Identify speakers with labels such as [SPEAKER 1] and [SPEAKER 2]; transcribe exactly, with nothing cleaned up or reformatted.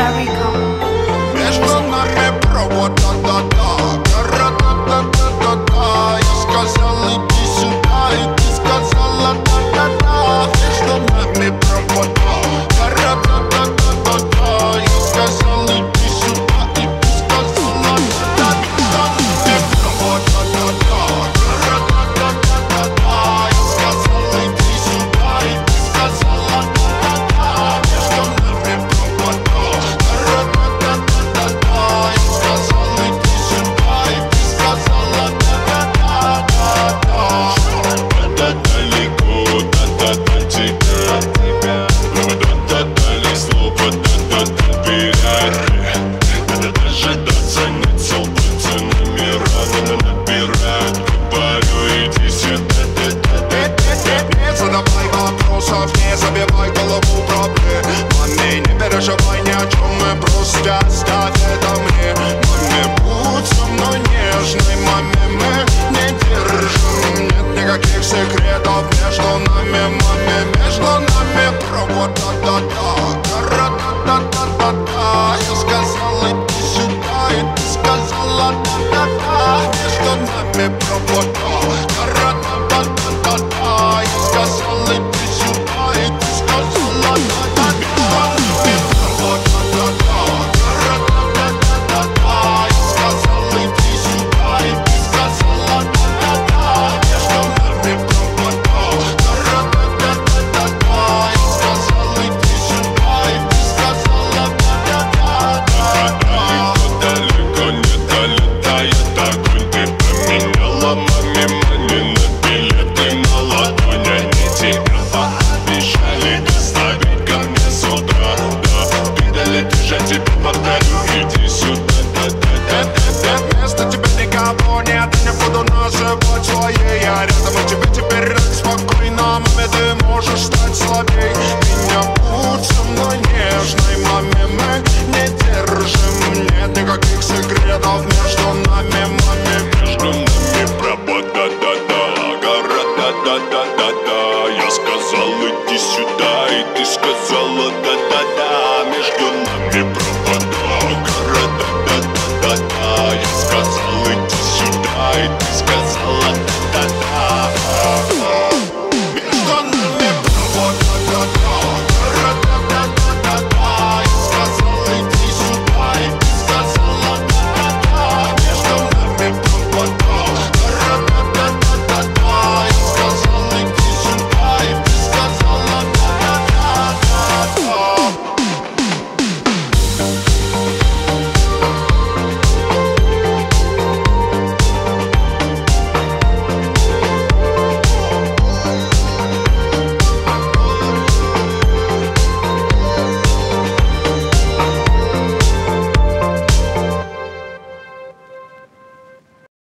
[SPEAKER 1] Между нами провод, да-да-да, гора-да-да-да-да-да. Я сказал, иди сюда, и ты сказала, да-да-да. Между нами провод, гора-да-да-да-да-да. Я сказал, иди сюда, и ты сказала, да-да-да. Провод, да-да-да, гора-да-да-да-да-да. Я сказал, иди сюда, и ты сказала, да-да-да. Между нами провод, гора-да-да-да-да-да. Я сказал, иди сюда, и ты сказала, да-да-да-да-да.
[SPEAKER 2] Да-да далеко, да-да-да тебя, да-да-да не слово, да-да-да вперед.